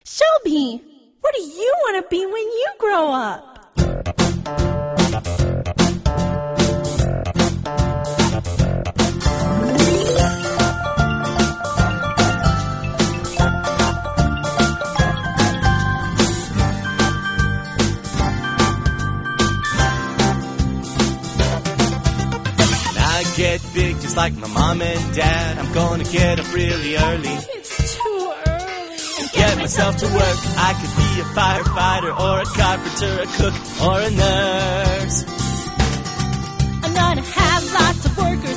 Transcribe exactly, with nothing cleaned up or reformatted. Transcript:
Shelby, what do you want to be when you grow up? Get big just like my mom and dad. I'm gonna get up really early. It's too early. And get myself to work. I could be a firefighter or a carpenter, a cook or a nurse. I'm gonna have lots of workers